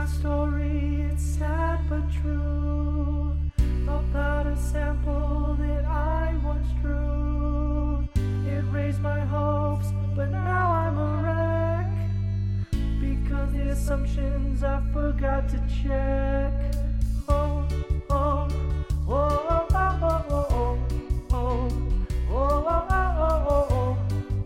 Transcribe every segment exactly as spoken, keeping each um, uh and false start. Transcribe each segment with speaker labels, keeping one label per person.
Speaker 1: my story, it's sad but true, about a sample that I once drew. It raised my hopes, but now I'm a wreck, because the assumptions I forgot to check. Oh, oh, oh, oh, oh, oh, oh, oh, oh, oh, oh,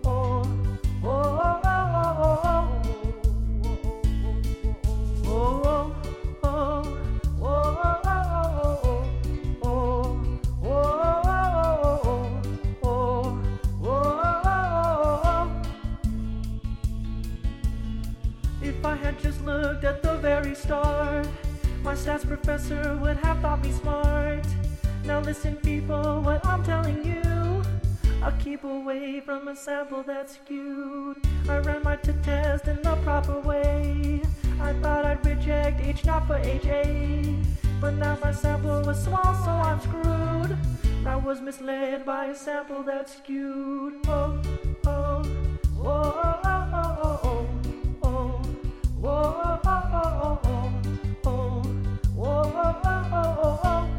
Speaker 1: if I had just looked at the very start, my stats professor would have thought me smart. Now listen people, what I'm telling you, I'll keep away from a sample that's skewed. I ran my t-test in the proper way. I thought I'd reject H naught for H A, but now my sample was small, so I'm screwed. I was misled by a sample that's skewed. Oh, oh, oh, oh, oh, oh, oh, oh, oh, oh, oh, oh, oh, oh.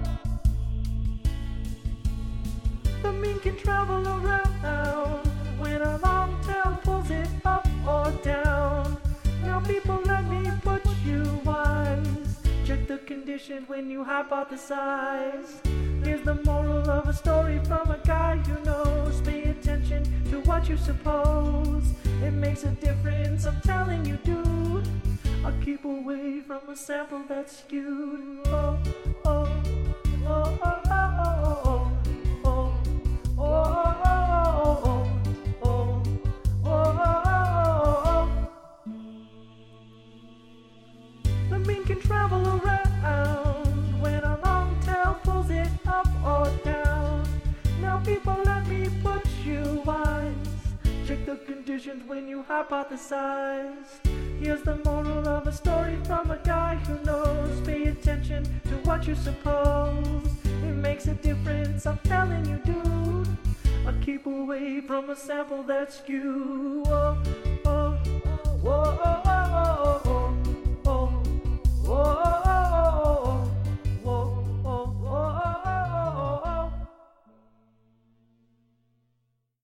Speaker 1: The mean can travel around when a long tail pulls it up or down. Now people, let me put you wise. Check the conditions when you hypothesize. Here's the moral of a story from a guy who knows. Pay attention to what you suppose. It makes a difference, I'm telling you, dude. I'll keep away from a sample that's skewed. Oh, oh, oh, oh, oh, oh, oh, oh, oh, oh, oh, oh. The mean can travel around when a long tail pulls it up or down. Now people, let me put you wise. Check the conditions when you hypothesize. Here's the moral of a story from a guy who knows. Pay attention to what you suppose. It makes a difference, I'm telling you, dude. I'll keep away from a sample that's skewed. Oh,